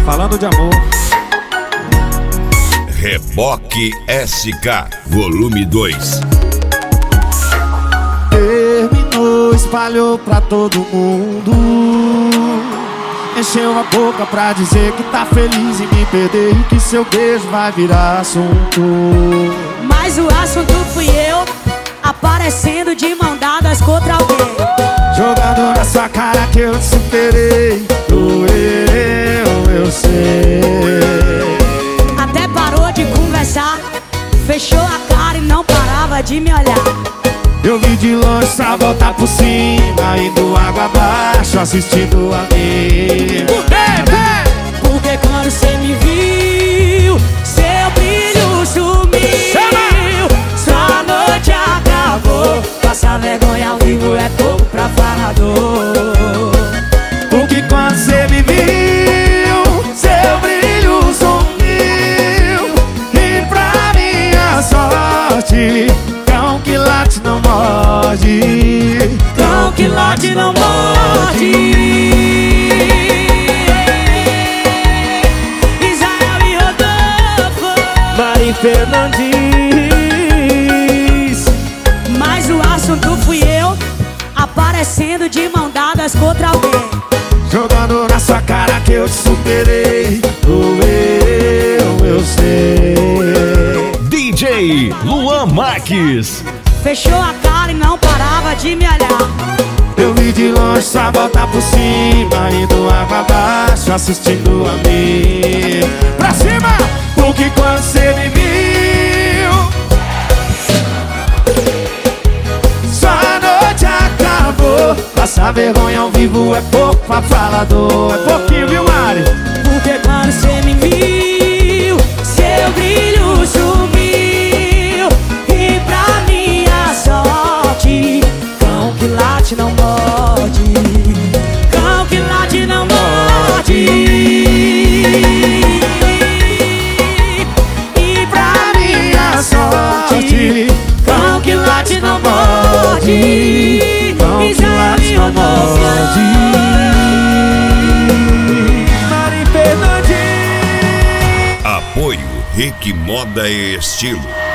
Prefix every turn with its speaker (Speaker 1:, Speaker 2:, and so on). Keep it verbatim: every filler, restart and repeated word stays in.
Speaker 1: falando de amor.
Speaker 2: Reboque S K, volume dois.
Speaker 1: Terminou, espalhou pra todo mundo. Encheu a boca pra dizer que tá feliz em me perder e que seu beijo vai virar assunto.
Speaker 3: Mas o assunto fui eu, aparecendo de mão dadas contra alguém.
Speaker 1: Jogando na sua cara que eu te superei. Doeu, eu sei.
Speaker 3: Até parou de conversar, fechou a cara e não parava de me olhar.
Speaker 1: Eu vi de longe só voltar por cima, indo água abaixo, assistindo a mim.
Speaker 3: Porque quando cê me viu, seu brilho sumiu. Sua noite acabou, passar vergonha ao vivo é pouco pra falador.
Speaker 1: Porque quando cê me viu, seu brilho sumiu. E pra minha sorte, cão que late não morde.
Speaker 3: Cão que late não morde. Israel e Rodolfo,
Speaker 1: Mari Fernandes.
Speaker 3: mas o assunto fui eu, aparecendo de mão dadas contra alguém.
Speaker 1: Jogando na sua cara que eu te superei. Doeu, eu sei.
Speaker 2: D J Luan Marques.
Speaker 3: Fechou a cara e não parava de me olhar.
Speaker 1: Eu vi de longe só voltar por cima, indo água abaixo, assistindo a mim. Pra cima! Porque quando cê me viu, sua noite acabou. Passar vergonha ao vivo é pouco pra falador. É pouquinho, viu, Mari?
Speaker 3: Porque quando cê me viu, seu brilho sumiu. E pra minha sorte, cão que late não morde. Cão que late não morde. E pra minha sorte, cão que late não morde.
Speaker 1: Cão que late não morde. Mari Fernandes.
Speaker 2: Apoio Rick Moda e Estilo.